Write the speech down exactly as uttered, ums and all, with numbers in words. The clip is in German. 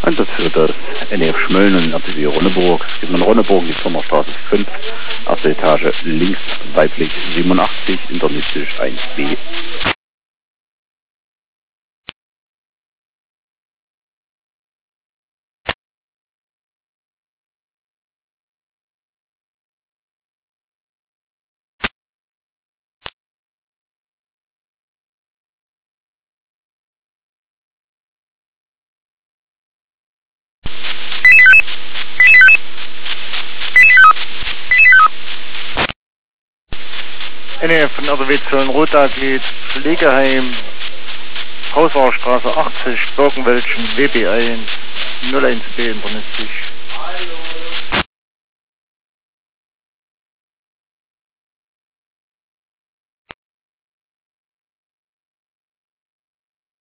Einsatz für das N E F Schmölln und R T W Ronneburg. Es gibt in Ronneburg die Sommerstraße fünf, erste Etage links, weiblich siebenundachtzig, internistisch eins B. N E F von R T W Zöllenroda geht Pflegeheim, Hauswahrstraße achtzig, Birkenwäldchen, W B eins, null eins B internistisch.